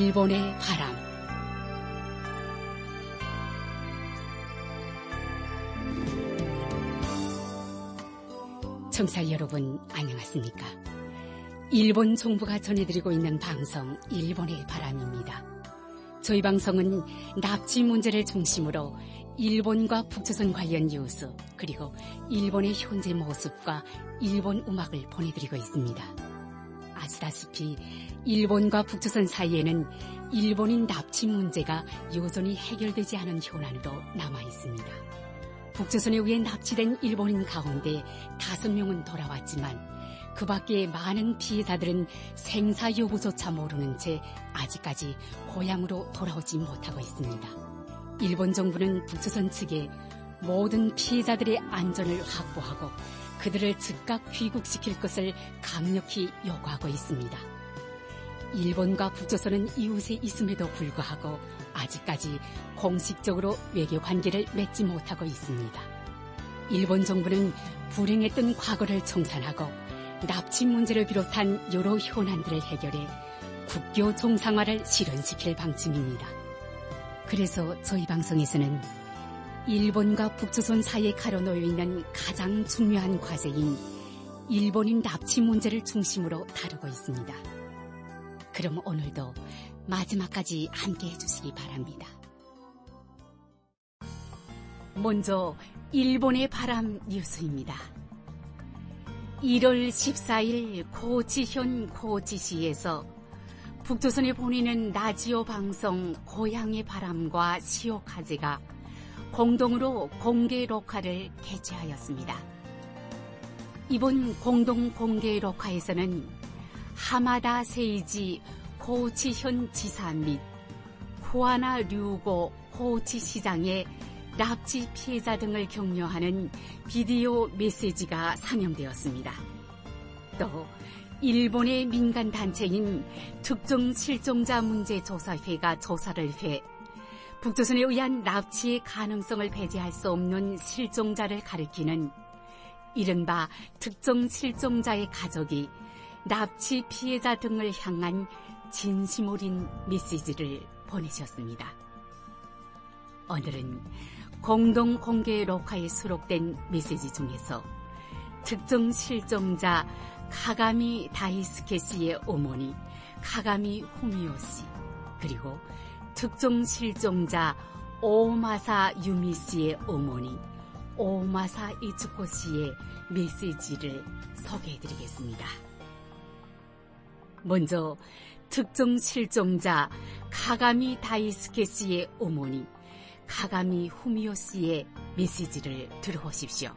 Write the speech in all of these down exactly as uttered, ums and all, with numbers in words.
일본의 바람. 청취자 여러분, 안녕하십니까? 일본 정부가 전해드리고 있는 방송 일본의 바람입니다. 저희 방송은 납치 문제를 중심으로 일본과 북조선 관련 뉴스, 그리고 일본의 현재 모습과 일본 음악을 보내드리고 있습니다. 아시다시피 일본과 북조선 사이에는 일본인 납치 문제가 여전히 해결되지 않은 현안으로 남아 있습니다. 북조선에 의해 납치된 일본인 가운데 다섯 명은 돌아왔지만 그 밖에 많은 피해자들은 생사 여부조차 모르는 채 아직까지 고향으로 돌아오지 못하고 있습니다. 일본 정부는 북조선 측에 모든 피해자들의 안전을 확보하고 그들을 즉각 귀국시킬 것을 강력히 요구하고 있습니다. 일본과 북조선은 이웃에 있음에도 불구하고 아직까지 공식적으로 외교 관계를 맺지 못하고 있습니다. 일본 정부는 불행했던 과거를 청산하고 납치 문제를 비롯한 여러 현안들을 해결해 국교 정상화를 실현시킬 방침입니다. 그래서 저희 방송에서는 일본과 북조선 사이에 가려놓여 있는 가장 중요한 과제인 일본인 납치 문제를 중심으로 다루고 있습니다. 그럼 오늘도 마지막까지 함께해 주시기 바랍니다. 먼저 일본의 바람 뉴스입니다. 일월 십사일 고지현 고지시에서 북조선에 보내는 라디오 방송 고향의 바람과 시오카제가 공동으로 공개 녹화를 개최하였습니다. 이번 공동 공개 녹화에서는 하마다 세이지 고지현 지사 및 후아나 류고 고지시장의 납치 피해자 등을 격려하는 비디오 메시지가 상영되었습니다. 또 일본의 민간단체인 특정 실종자 문제조사회가 조사를 해 북조선에 의한 납치의 가능성을 배제할 수 없는 실종자를 가리키는 이른바 특정 실종자의 가족이 납치 피해자 등을 향한 진심 어린 메시지를 보내셨습니다. 오늘은 공동 공개 녹화에 수록된 메시지 중에서 특정 실종자 카가미 다이스케 씨의 어머니 카가미 후미오 씨, 그리고 특정 실종자 오마사 유미 씨의 어머니 오마사 이츠코 씨의 메시지를 소개해드리겠습니다. 먼저 특정 실종자 카가미 다이스케 씨의 어머니 카가미 후미오 씨의 메시지를 들어보십시오.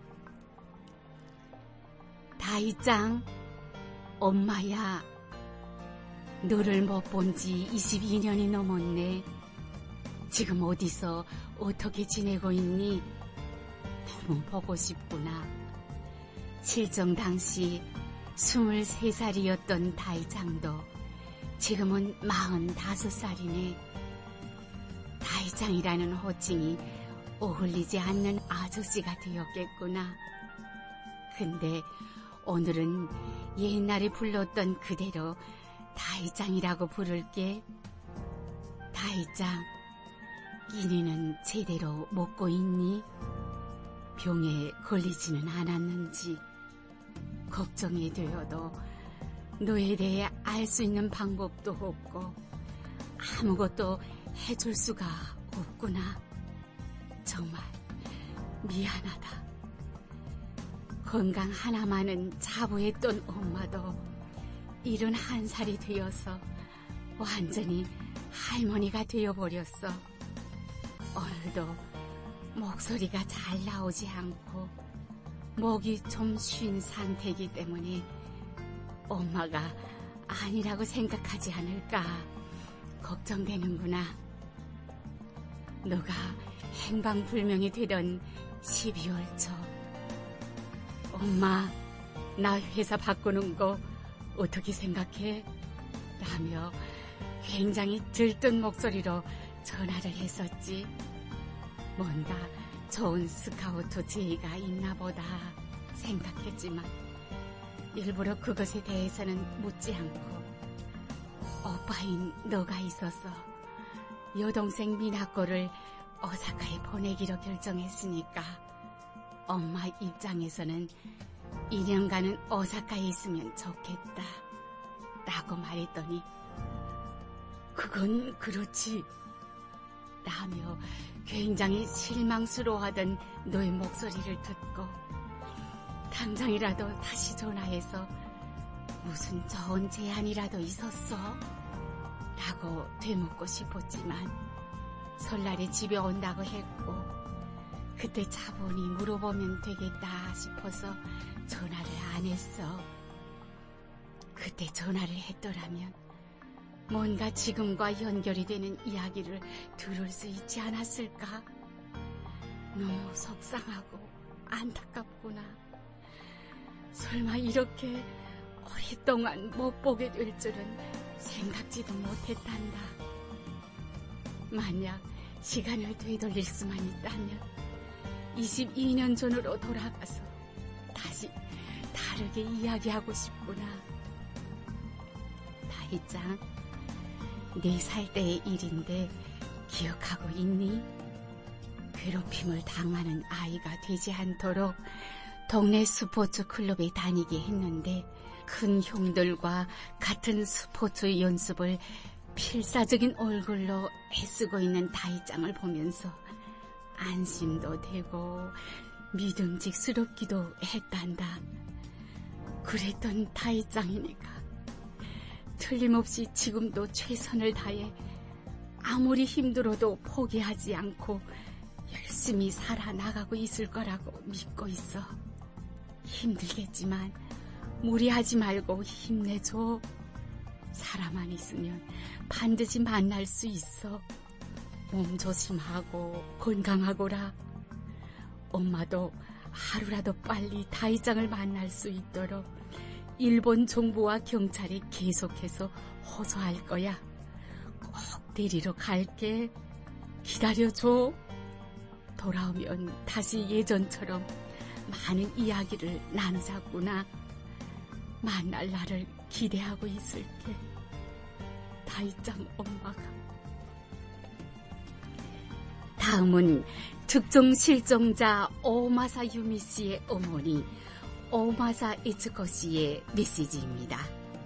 다이짱, 엄마야, 너를 못 본 지 이십이 년이 넘었네. 지금 어디서 어떻게 지내고 있니? 너무 보고 싶구나. 실종 당시 스물세 살이었던 다이짱도 지금은 마흔다섯 살이네. 다이짱이라는 호칭이 어울리지 않는 아저씨가 되었겠구나. 근데 오늘은 옛날에 불렀던 그대로 다이짱이라고 부를게. 다이짱, 이니는 제대로 먹고 있니? 병에 걸리지는 않았는지 걱정이 되어도 너에 대해 알 수 있는 방법도 없고 아무것도 해줄 수가 없구나. 정말 미안하다. 건강 하나만은 자부했던 엄마도 일흔한 살이 되어서 완전히 할머니가 되어버렸어. 오늘도 목소리가 잘 나오지 않고 목이 좀 쉰 상태이기 때문에 엄마가 아니라고 생각하지 않을까 걱정되는구나. 너가 행방불명이 되던 십이월 초 엄마, 나 회사 바꾸는 거 어떻게 생각해? 라며 굉장히 들뜬 목소리로 전화를 했었지. 뭔가 좋은 스카우트 제의가 있나 보다 생각했지만 일부러 그것에 대해서는 묻지 않고 오빠인 너가 있어서 여동생 미나코를 오사카에 보내기로 결정했으니까 엄마 입장에서는 이 년간은 오사카에 있으면 좋겠다 라고 말했더니 그건 그렇지 라며 굉장히 실망스러워하던 너의 목소리를 듣고 당장이라도 다시 전화해서 무슨 좋은 제안이라도 있었어? 라고 되묻고 싶었지만 설날에 집에 온다고 했고 그때 차분히 물어보면 되겠다 싶어서 전화를 안 했어. 그때 전화를 했더라면 뭔가 지금과 연결이 되는 이야기를 들을 수 있지 않았을까? 너무 속상하고 안타깝구나. 설마 이렇게 오랫동안 못 보게 될 줄은 생각지도 못했단다. 만약 시간을 되돌릴 수만 있다면 이십이 년 전으로 돌아가서 다시 다르게 이야기하고 싶구나. 다희짱, 네 살 때의 일인데 기억하고 있니? 괴롭힘을 당하는 아이가 되지 않도록 동네 스포츠 클럽에 다니게 했는데 큰 형들과 같은 스포츠 연습을 필사적인 얼굴로 애쓰고 있는 다희짱을 보면서 안심도 되고 믿음직스럽기도 했단다. 그랬던 다희짱이니까 틀림없이 지금도 최선을 다해 아무리 힘들어도 포기하지 않고 열심히 살아나가고 있을 거라고 믿고 있어. 힘들겠지만 무리하지 말고 힘내줘. 사람만 있으면 반드시 만날 수 있어. 몸 조심하고 건강하거라. 엄마도 하루라도 빨리 다희짱을 만날 수 있도록 일본 정부와 경찰이 계속해서 호소할 거야. 꼭 데리러 갈게. 기다려줘. 돌아오면 다시 예전처럼 많은 이야기를 나누자꾸나. 만날 날을 기대하고 있을게. 다희짱 엄마가. 다음은 특정 실종자 오마사 유미 씨의 어머니 오마사 이츠코 씨의 메시지입니다.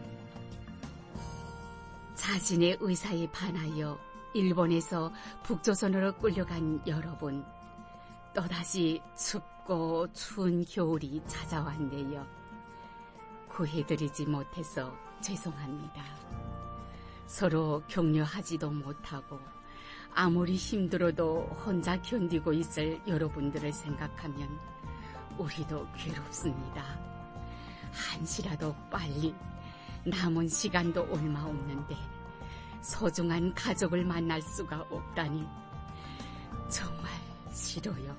자신의 의사에 반하여 일본에서 북조선으로 끌려간 여러분, 또다시 춥고 추운 겨울이 찾아왔네요. 구해드리지 못해서 죄송합니다. 서로 격려하지도 못하고 아무리 힘들어도 혼자 견디고 있을 여러분들을 생각하면 우리도 괴롭습니다. 한시라도 빨리, 남은 시간도 얼마 없는데 소중한 가족을 만날 수가 없다니 정말 싫어요.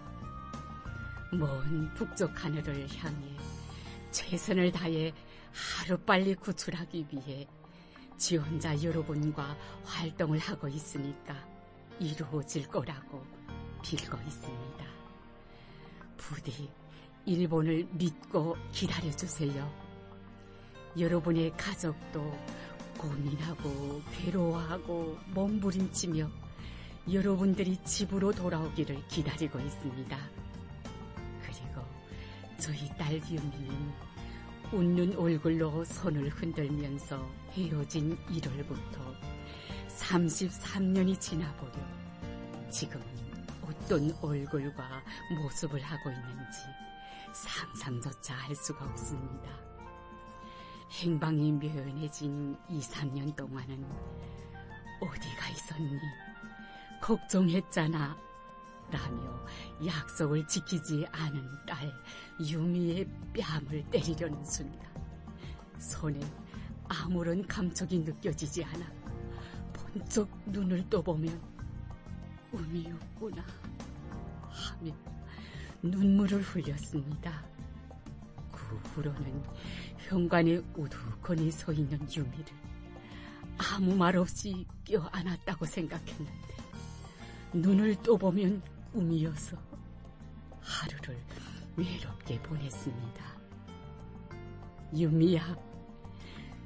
먼 북쪽 하늘을 향해 최선을 다해 하루빨리 구출하기 위해 지원자 여러분과 활동을 하고 있으니까 이루어질 거라고 빌고 있습니다. 부디 일본을 믿고 기다려주세요. 여러분의 가족도 고민하고 괴로워하고 몸부림치며 여러분들이 집으로 돌아오기를 기다리고 있습니다. 그리고 저희 딸 유미는 웃는 얼굴로 손을 흔들면서 헤어진 일월부터 삼십삼 년이 지나버려 지금은 어떤 얼굴과 모습을 하고 있는지 상상조차 할 수가 없습니다. 행방이 묘연해진 이, 삼 년 동안은 어디가 있었니? 걱정했잖아. 라며 약속을 지키지 않은 딸 유미의 뺨을 때리려는 순간 손에 아무런 감촉이 느껴지지 않아 번쩍 눈을 떠보면 우미였구나 하며 눈물을 흘렸습니다. 그 후로는 현관에 우두커니 서 있는 유미를 아무 말 없이 껴안았다고 생각했는데 눈을 떠보면 우미여서 하루를 외롭게 보냈습니다. 유미야,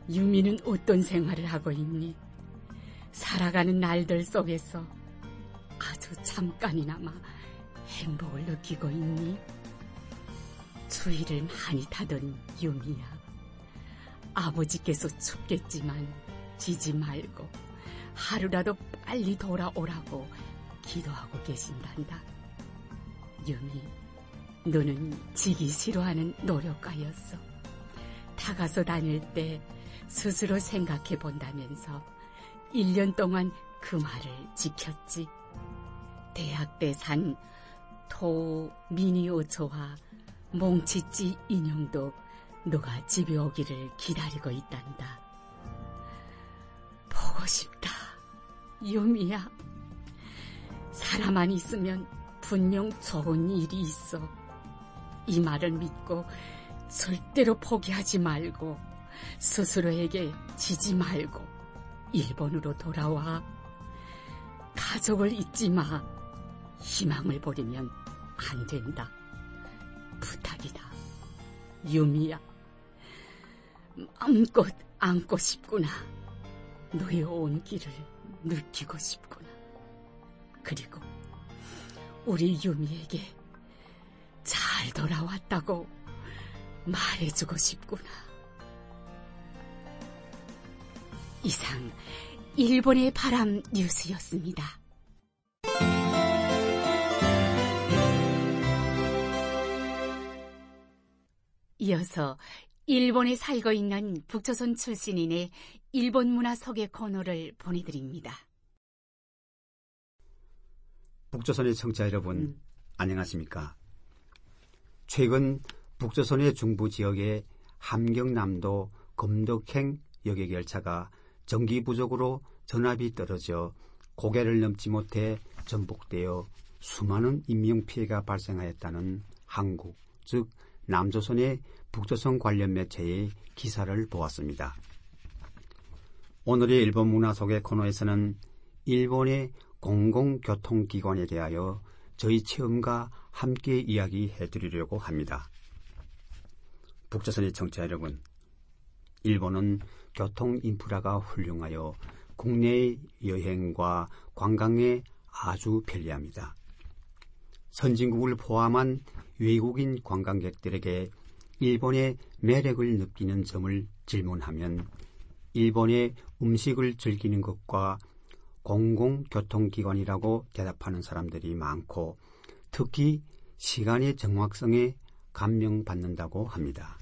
유미는 어떤 생활을 하고 있니? 살아가는 날들 속에서 아주 잠깐이나마 행복을 느끼고 있니? 추위를 많이 타던 유미야, 아버지께서 춥겠지만 지지 말고 하루라도 빨리 돌아오라고 기도하고 계신단다. 유미, 너는 지기 싫어하는 노력가였어. 타가서 다닐 때 스스로 생각해 본다면서 일 년 동안 그 말을 지켰지. 대학 때 산 토 미니오초와 몽치찌 인형도 너가 집에 오기를 기다리고 있단다. 보고 싶다, 유미야. 사람만 있으면 분명 좋은 일이 있어. 이 말을 믿고 절대로 포기하지 말고 스스로에게 지지 말고 일본으로 돌아와. 가족을 잊지 마. 희망을 버리면 안 된다. 부탁이다, 유미야. 마음껏 안고 싶구나. 너의 온기를 느끼고 싶구나. 그리고 우리 유미에게 잘 돌아왔다고 말해주고 싶구나. 이상 일본의 바람 뉴스였습니다. 이어서 일본에 살고 있는 북조선 출신인의 일본 문화 소개 코너를 보내드립니다. 북조선의 청취자 여러분, 음. 안녕하십니까? 최근 북조선의 중부 지역의 함경남도 검덕행 여객 열차가 전기 부족으로 전압이 떨어져 고개를 넘지 못해 전복되어 수많은 인명피해가 발생하였다는 한국, 즉 남조선의 북조선 관련 매체의 기사를 보았습니다. 오늘의 일본 문화 소개 코너에서는 일본의 공공교통기관에 대하여 저희 체험과 함께 이야기해 드리려고 합니다. 북조선의 청취자 여러분, 일본은 교통 인프라가 훌륭하여 국내 여행과 관광에 아주 편리합니다. 선진국을 포함한 외국인 관광객들에게 일본의 매력을 느끼는 점을 질문하면 일본의 음식을 즐기는 것과 공공교통기관이라고 대답하는 사람들이 많고, 특히 시간의 정확성에 감명받는다고 합니다.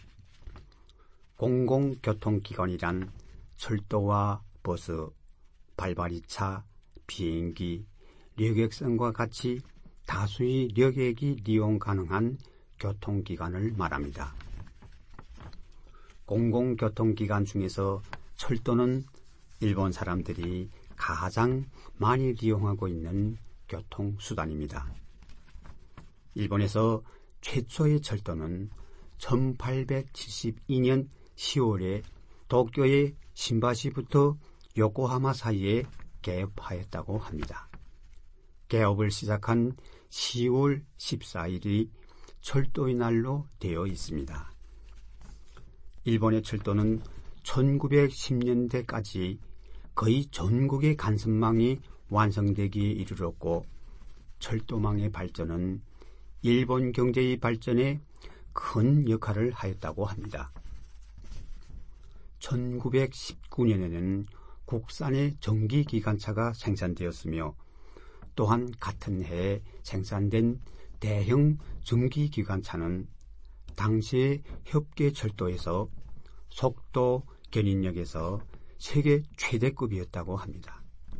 공공교통기관이란 철도와 버스, 발바리차, 비행기, 여객선과 같이 다수의 여객이 이용 가능한 교통기관을 말합니다. 공공교통기관 중에서 철도는 일본 사람들이 가장 많이 이용하고 있는 교통수단입니다. 일본에서 최초의 철도는 천팔백칠십이 년 시월에 도쿄의 신바시부터 요코하마 사이에 개업하였다고 합니다. 개업을 시작한 시월 십사일이 철도의 날로 되어 있습니다. 일본의 철도는 천구백십 년대까지 거의 전국의 간선망이 완성되기에 이르렀고, 철도망의 발전은 일본 경제의 발전에 큰 역할을 하였다고 합니다. 천구백십구 년에는 국산의 전기기관차가 생산되었으며, 또한 같은 해에 생산된 대형 전기기관차는 당시의 협계철도에서 속도 견인력에서 세계 최대급이었다고 합니다.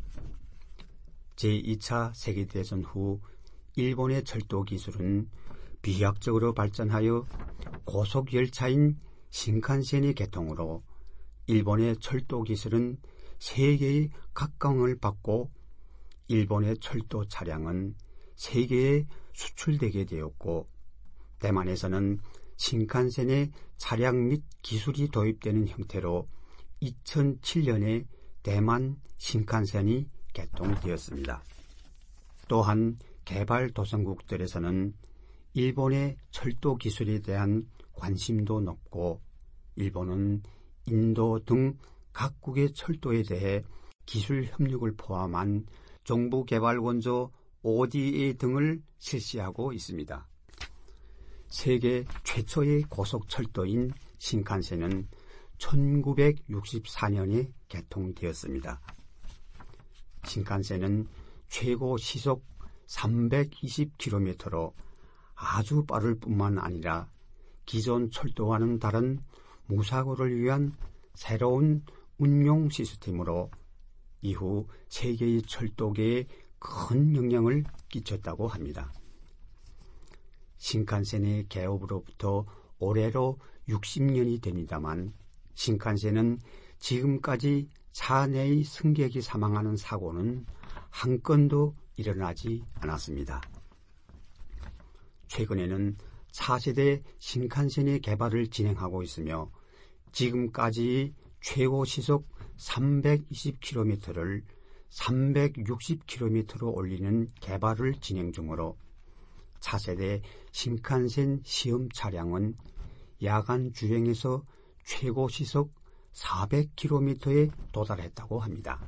제이 차 세계대전 후 일본의 철도 기술은 비약적으로 발전하여 고속열차인 신칸센의 개통으로 일본의 철도 기술은 세계의 각광을 받고, 일본의 철도 차량은 세계에 수출되게 되었고, 대만에서는 신칸센의 차량 및 기술이 도입되는 형태로 이천칠 년에 대만 신칸센이 개통되었습니다. 또한 개발도상국들에서는 일본의 철도 기술에 대한 관심도 높고, 일본은 인도 등 각국의 철도에 대해 기술 협력을 포함한 정부 개발 원조 오디에이 등을 실시하고 있습니다. 세계 최초의 고속철도인 신칸센은 천구백육십사 년에 개통되었습니다. 신칸센은 최고 시속 삼백이십 킬로미터로 아주 빠를 뿐만 아니라 기존 철도와는 다른 무사고를 위한 새로운 운용 시스템으로 이후 세계의 철도계에 큰 영향을 끼쳤다고 합니다. 신칸센의 개업으로부터 올해로 육십 년이 됩니다만 신칸센은 지금까지 차 내의 승객이 사망하는 사고는 한 건도 일어나지 않았습니다. 최근에는 차세대 신칸센의 개발을 진행하고 있으며 지금까지 최고 시속 삼백이십 킬로미터를 삼백육십 킬로미터로 올리는 개발을 진행 중으로 차세대 신칸센 시험 차량은 야간 주행에서 최고 시속 사백 킬로미터에 도달했다고 합니다.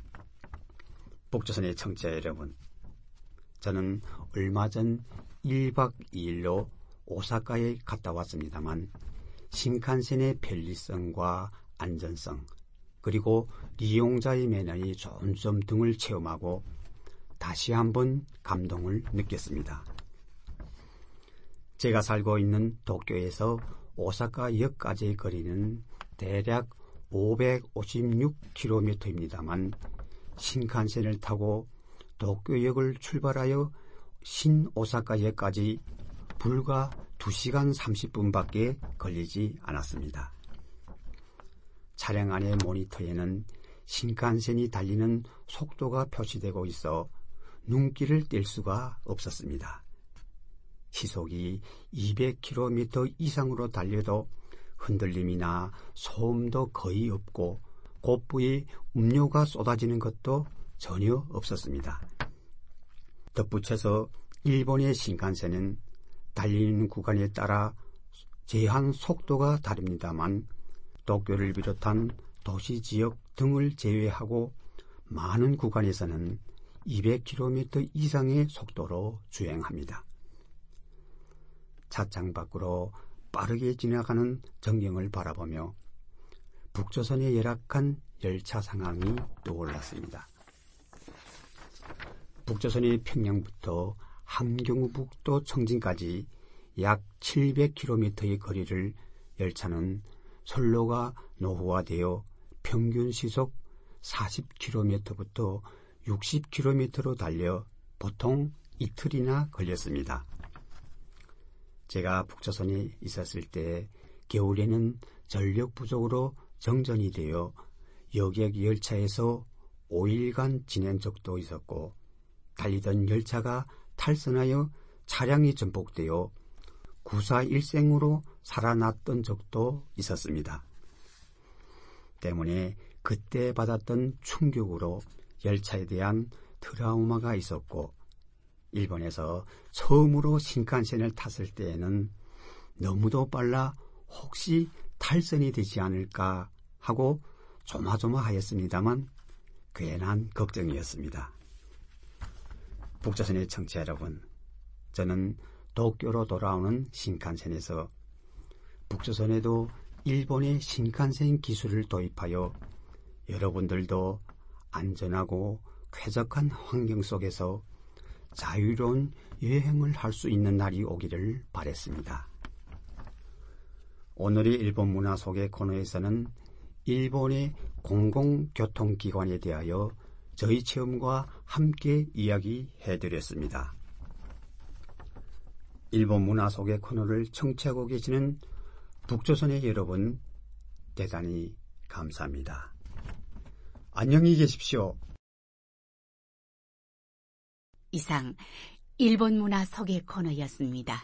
북조선의 청취자 여러분, 저는 얼마 전 일 박 이 일로 오사카에 갔다 왔습니다만 신칸센의 편리성과 안전성 그리고 이용자의 매너의 좋은 점 등을 체험하고 다시 한번 감동을 느꼈습니다. 제가 살고 있는 도쿄에서 오사카역까지의 거리는 대략 오백오십육 킬로미터입니다만 신칸센을 타고 도쿄역을 출발하여 신오사카역까지 불과 두 시간 삼십 분밖에 걸리지 않았습니다. 차량 안의 모니터에는 신칸센이 달리는 속도가 표시되고 있어 눈길을 뗄 수가 없었습니다. 시속이 이백 킬로미터 이상으로 달려도 흔들림이나 소음도 거의 없고 곧부에 음료가 쏟아지는 것도 전혀 없었습니다. 덧붙여서 일본의 신칸센은 달리는 구간에 따라 제한 속도가 다릅니다만 도쿄를 비롯한 도시 지역 등을 제외하고 많은 구간에서는 이백 킬로미터 이상의 속도로 주행합니다. 차창 밖으로 빠르게 지나가는 전경을 바라보며 북조선의 열악한 열차 상황이 떠올랐습니다. 북조선의 평양부터 함경북도 청진까지 약 칠백 킬로미터의 거리를 열차는 선로가 노후화되어 평균 시속 사십 킬로미터부터 육십 킬로미터로 달려 보통 이틀이나 걸렸습니다. 제가 북조선에 있었을 때 겨울에는 전력 부족으로 정전이 되어 여객 열차에서 오 일간 지낸 적도 있었고 달리던 열차가 탈선하여 차량이 전복되어 구사일생으로 살아났던 적도 있었습니다. 때문에 그때 받았던 충격으로 열차에 대한 트라우마가 있었고 일본에서 처음으로 신칸센을 탔을 때에는 너무도 빨라 혹시 탈선이 되지 않을까 하고 조마조마하였습니다만 괜한 걱정이었습니다. 북조선의 청취자 여러분, 저는 도쿄로 돌아오는 신칸센에서 북조선에도 일본의 신칸센 기술을 도입하여 여러분들도 안전하고 쾌적한 환경 속에서 자유로운 여행을 할 수 있는 날이 오기를 바랬습니다. 오늘의 일본 문화 속의 코너에서는 일본의 공공교통기관에 대하여 저희 체험과 함께 이야기해드렸습니다. 일본 문화 속의 코너를 청취하고 계시는 북조선의 여러분, 대단히 감사합니다. 안녕히 계십시오. 이상 일본 문화 소개 코너였습니다.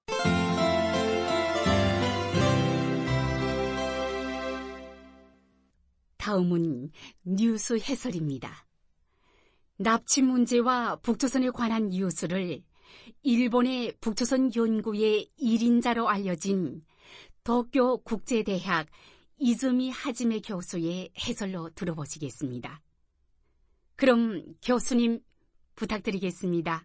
다음은 뉴스 해설입니다. 납치 문제와 북조선에 관한 뉴스를 일본의 북조선 연구의 일인자로 알려진 도쿄 국제대학 이즈미 하지메 교수의 해설로 들어보시겠습니다. 그럼 교수님 부탁드리겠습니다.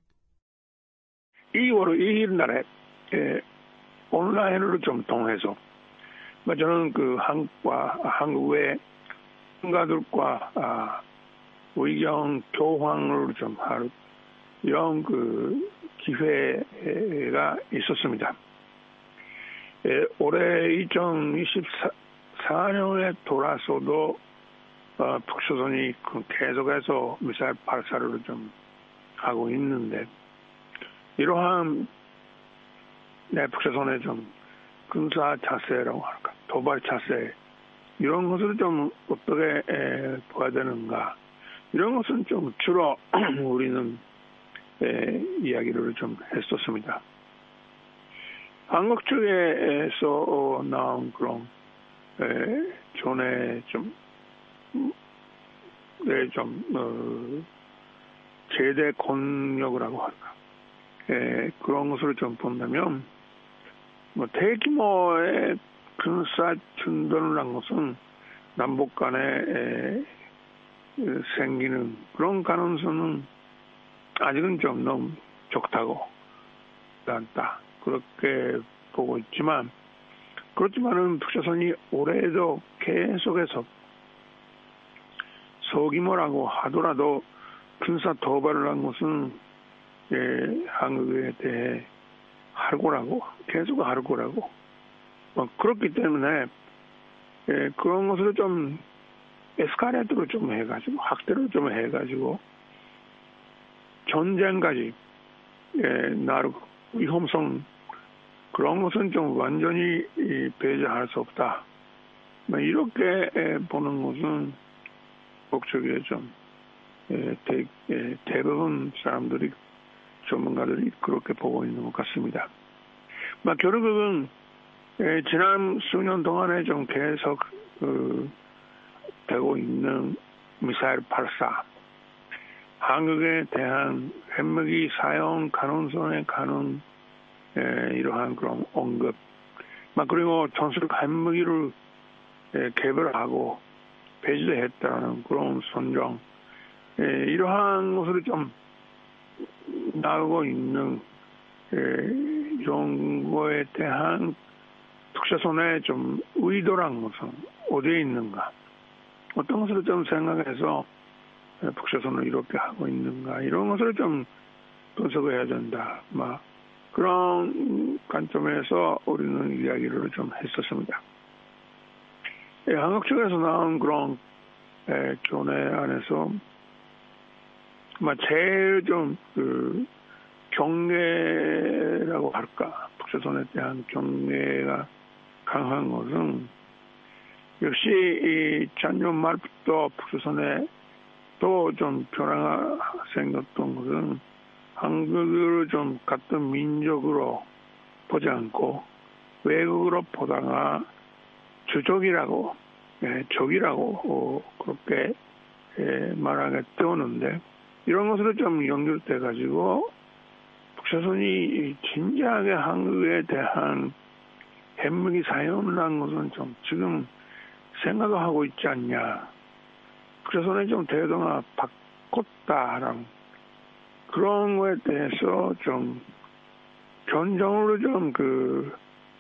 이월 이 일 날에 예, 온라인으로 좀 통해서 저는 그 한국과 한국의 학자들과 아, 의견 교환을 좀 할 이런 그 기회가 있었습니다. 예, 올해 이천이십사 년에 돌아서도 어, 북조선이 계속해서 미사일 발사를 좀 하고 있는데 이러한 네, 북조선의 좀 군사 자세라고 할까 도발 자세 이런 것을 좀 어떻게 에, 봐야 되는가 이런 것은 좀 주로 우리는 에, 이야기를 좀 했었습니다. 한국 측에서 어, 나온 그런 에, 전에 좀 네, 좀 어, 제대 권력이라고 할까 에, 그런 것을 좀 본다면 뭐 대규모의 군사 충돌을 한 것은 남북 간에 에, 생기는 그런 가능성은 아직은 좀 너무 적다고 않다 그렇게 보고 있지만 그렇지만은 북조선이 올해도 계속해서 소규모라고 하더라도 군사 도발을 한 것은 예, 한국에 대해 할 거라고 계속 할 거라고 뭐 그렇기 때문에 예, 그런 것을 좀 에스카레이트로 좀 해가지고 확대를 좀 해가지고 전쟁까지 예, 나르고 위험성 그런 것은 좀 완전히 배제할 수 없다. 뭐 이렇게 예, 보는 것은 북측에 좀 예, 대, 예, 대부분 사람들이 전문가들이 그렇게 보고 있는 것 같습니다. 뭐 결국은 예, 지난 수년 동안에 좀 계속 그, 되고 있는 미사일 발사, 한국에 대한 핵무기 사용 가능성에 가는 예, 이러한 그런 언급, 막 그리고 전술 핵무기를 예, 개발하고 배제했다는 그런 선정, 예, 이러한 것을 좀 나오고 있는 예, 이런 거에 대한 북조선의 좀 의도란 것은 어디에 있는가? 어떤 것을 좀 생각해서 북조선을 이렇게 하고 있는가? 이런 것을 좀 분석을 해야 된다. 막 그런 관점에서 우리는 이야기를 좀 했었습니다. 예, 한국 측에서 나온 그런 예, 교내 안에서 막 제일 좀 그 경계라고 할까? 북조선에 대한 경계가 강한 것은 역시 이 작년 말부터 북조선에 또 좀 변화가 생겼던 것은 한국을 좀 같은 민족으로 보지 않고 외국으로 보다가 주적이라고 예, 적이라고 어, 그렇게 예, 말하게 되었는데 이런 것으로 좀 연결돼 가지고 북조선이 진지하게 한국에 대한 핵무기 사용을 한 것은 좀 지금 생각을 하고 있지 않냐. 북조선이 좀 태도가 바꿨다라는 그런 거에 대해서 좀 견정으로 좀 그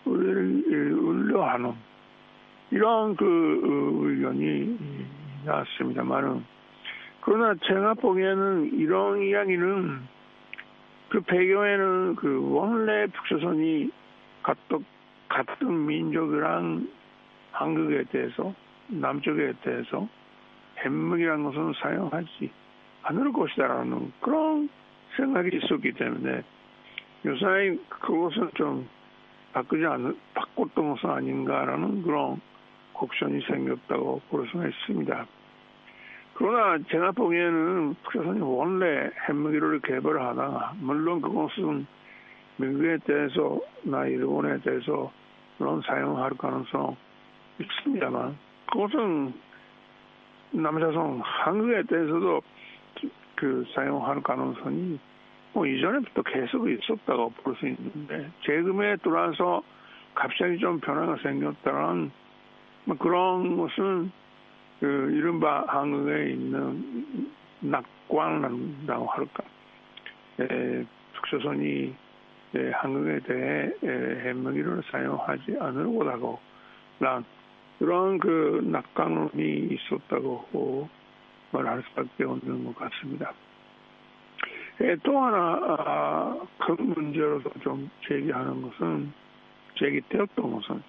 우려하는 이런 그 의견이 나왔습니다만은 그러나 제가 보기에는 이런 이야기는 그 배경에는 그 원래 북조선이 같은, 같은 민족이랑 한국에 대해서 남쪽에 대해서 핵무기라는 것은 사용하지 않을 것이다라는 그런 생각이 있었기 때문에 요사이 그것을 좀 바꾸지 않, 바꿨던 것은 아닌가라는 그런 걱정이 생겼다고 볼 수가 있습니다. 그러나 제가 보기에는 북조선이 원래 핵무기를 개발하다가 물론 그것은 미국에 대해서 나 일본에 대해서 물론 사용할 가능성 있습니다만 그것은 남자성 한국에 대해서도 그 사용할 가능성이 뭐 이전에부터 계속 있었다고 볼 수 있는데 최근에 들어와서 갑자기 좀 변화가 생겼다는 뭐 그런 것은 그 이른바 한국에 있는 낙관이라고 할까. 에, 북조선이 에, 한국에 대해 에, 핵무기를 사용하지 않으려고 하고 난 그런 그 낙관론이 있었다고 어, 말할 수밖에 없는 것 같습니다. 에, 또 하나 아, 큰 문제로도 좀 제기하는 것은 제기되었던 것은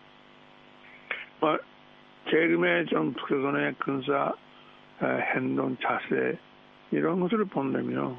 뭐, 최근에 좀 북조선의 군사 행동 자세 이런 것을 본다면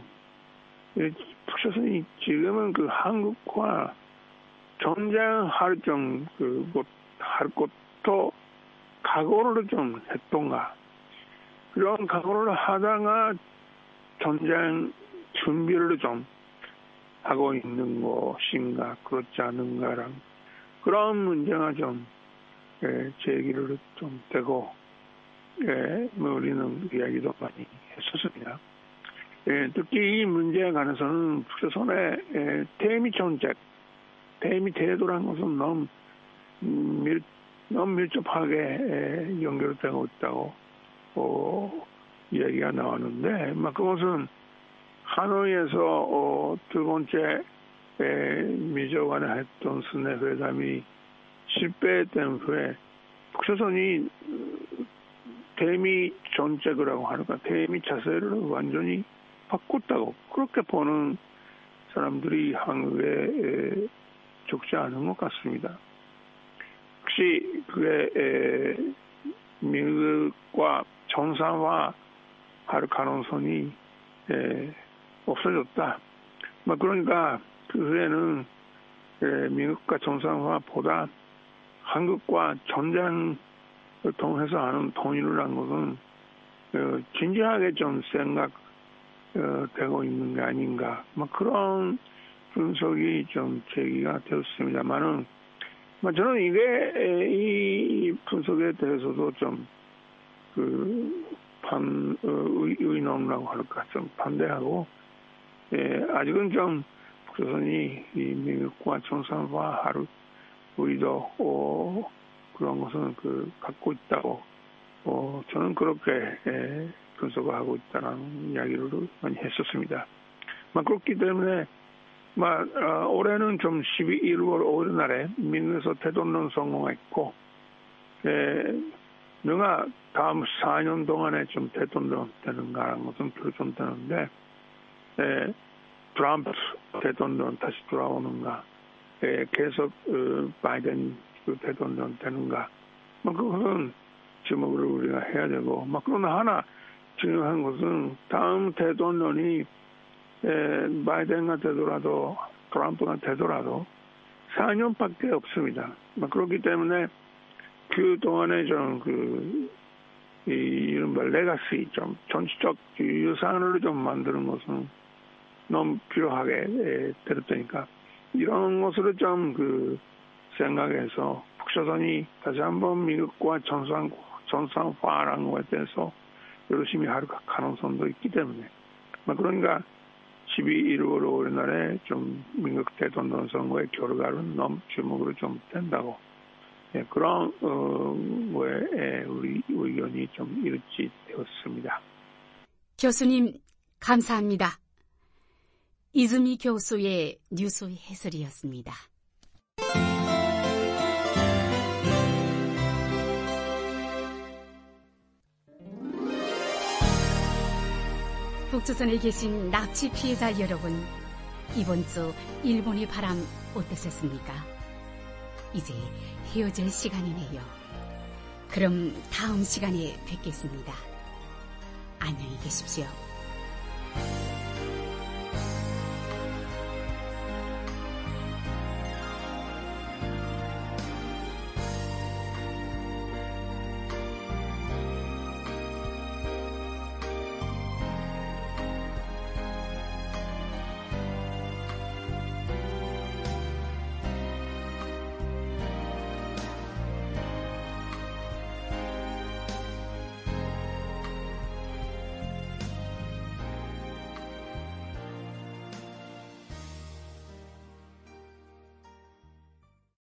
북조선이 지금은 그 한국과 전쟁할 좀 그 할 것도 각오를 좀 했던가 그런 각오를 하다가 전쟁 준비를 좀 하고 있는 것인가 그렇지 않은가랑 그런 문제가 좀 예, 제기를 좀 되고 예, 뭐 우리는 이야기도 많이 했었습니다. 예, 특히 이 문제에 관해서는 북조선의 예, 대미 정책, 대미 태도라는 것은 너무 밀, 너무 밀접하게 예, 연결되고 있다고 어, 이야기가 나왔는데, 막 그것은 하노이에서 어, 두 번째 예, 미조 간에 했던 순회 회담이 실패된 후에 북조선이 대미 정책이라고 하는가 대미 자세를 완전히 바꿨다고 그렇게 보는 사람들이 한국에 적지 않은 것 같습니다. 혹시 그게 미국과 정상화할 가능성이 없어졌다. 그러니까 그 후에는 미국과 정상화보다 한국과 전쟁을 통해서 하는 통일을 한 것은 진지하게 좀 생각되고 있는 게 아닌가. 뭐 그런 분석이 좀 제기가 되었습니다만은 저는 이게 이 분석에 대해서도 좀 그 반 의논이라고 할까 좀 반대하고 아직은 좀 북조선이 미국과 정상화할 우리도 어, 그런 것은 그 갖고 있다고 어, 저는 그렇게 에, 분석을 하고 있다는 이야기를 많이 했었습니다. 막 그렇기 때문에 막 어, 올해는 좀 십이월 오일 날에 미국에서 대통령 선거했고 내가 다음 사 년 동안에 좀 대통령 되는가라는 것은 결정되는데 에, 트럼프 대통령 다시 돌아오는가 에, 계속 어, 바이든 대통령 되는가 뭐 그것은 주목을 우리가 해야 되고 막 그러나 하나 중요한 것은 다음 대통령이 에, 바이든가 되더라도 트럼프가 되더라도 사 년밖에 없습니다. 막 그렇기 때문에 그 동안에 좀 그 이 이른바 레가시 좀 전체적 유산을 좀 만드는 것은 너무 필요하게 되었다니까 이런 것을 좀 그 생각해서 북조선이 다시 한번 미국과 정상 정상화라는 것에 대해서 열심히 할 가능성도 있기 때문에 그러니까 십이월 오일 날에 좀 미국 대통령 선거의 결과는 너무 주목으로 좀 된다고 예, 그런 어, 거에 우리 의견이 좀 일치되었습니다. 교수님 감사합니다. 이즈미 교수의 뉴스 해설이었습니다. 북조선에 계신 납치 피해자 여러분, 이번 주 일본의 바람 어떠셨습니까? 이제 헤어질 시간이네요. 그럼 다음 시간에 뵙겠습니다. 안녕히 계십시오.